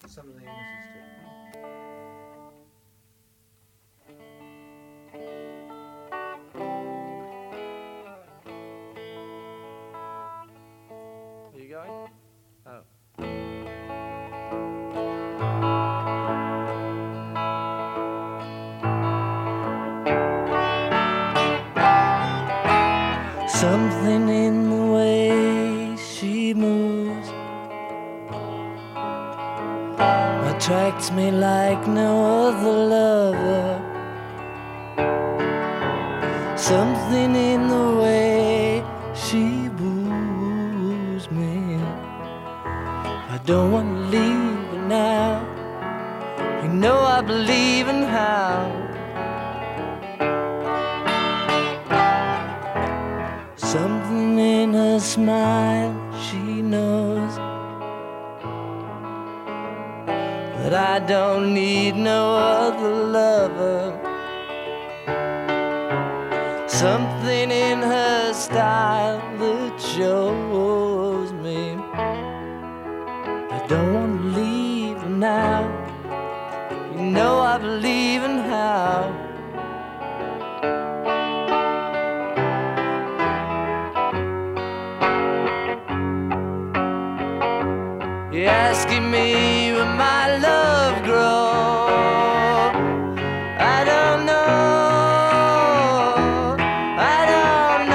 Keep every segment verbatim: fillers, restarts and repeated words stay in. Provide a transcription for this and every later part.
Something Mississippi. Are you going? Oh. Something in the way she moves attracts me like no other lover. Something in the way she woos me. I don't want to leave her now. You know I believe in how. Something in her smile, she knows that I don't need no other lover. Something in her style that shows me I don't want to leave her now. You know I believe in how. You're asking me where my love grows. I don't know. I don't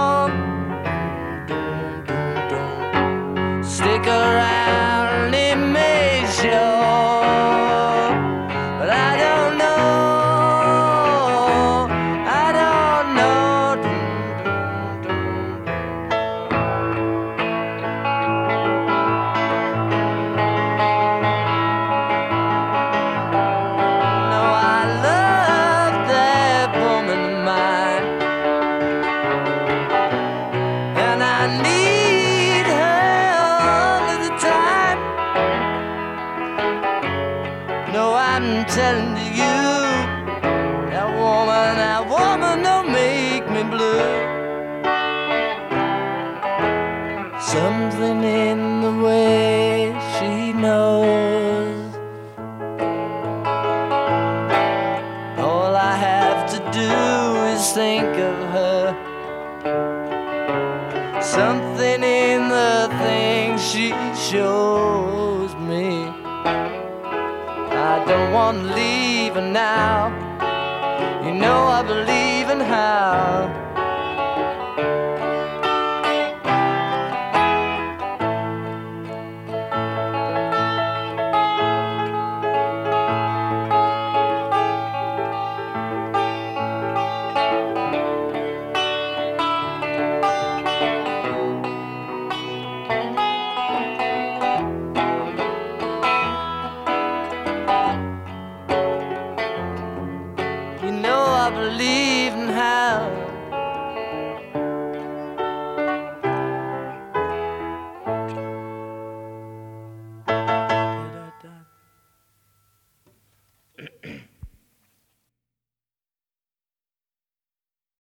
know. Stick around, it may show. But I don't know. I don't know. I need her all of the time. No, I'm telling you, that woman, that woman don't make me blue. Something in the way she knows. All I have to do is think of her. Something in the things she shows me. I don't want to leave her now. You know I believe in how. I believe